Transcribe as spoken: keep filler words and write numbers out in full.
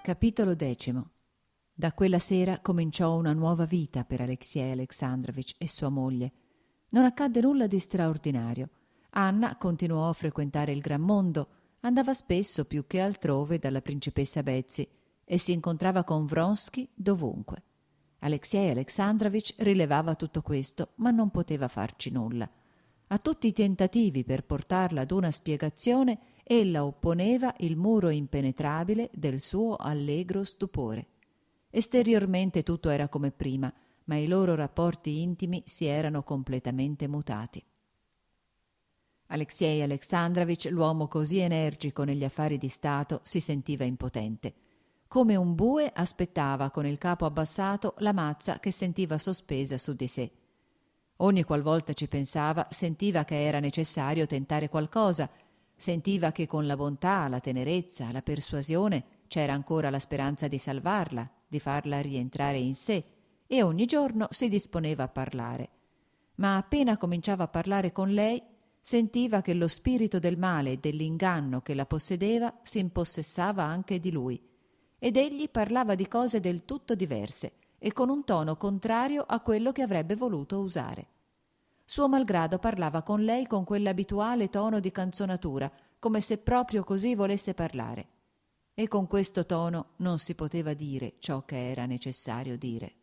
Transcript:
Capitolo decimo. Da quella sera cominciò una nuova vita per Aleksej Aleksandrovič e sua moglie. Non accadde nulla di straordinario. Anna continuò a frequentare il gran mondo, andava spesso più che altrove dalla principessa Betsy e si incontrava con Vronsky dovunque. Aleksej Aleksandrovič rilevava tutto questo, ma non poteva farci nulla. A tutti i tentativi per portarla ad una spiegazione, ella opponeva il muro impenetrabile del suo allegro stupore. Esteriormente tutto era come prima, ma i loro rapporti intimi si erano completamente mutati. Aleksej Aleksandrovič, l'uomo così energico negli affari di Stato, si sentiva impotente. Come un bue aspettava con il capo abbassato la mazza che sentiva sospesa su di sé. Ogni qualvolta ci pensava, sentiva che era necessario tentare qualcosa, sentiva che con la bontà, la tenerezza, la persuasione c'era ancora la speranza di salvarla, di farla rientrare in sé, e ogni giorno si disponeva a parlare. Ma appena cominciava a parlare con lei, sentiva che lo spirito del male e dell'inganno che la possedeva si impossessava anche di lui, ed egli parlava di cose del tutto diverse e con un tono contrario a quello che avrebbe voluto usare. Suo malgrado parlava con lei con quell'abituale tono di canzonatura, come se proprio così volesse parlare. E con questo tono non si poteva dire ciò che era necessario dire.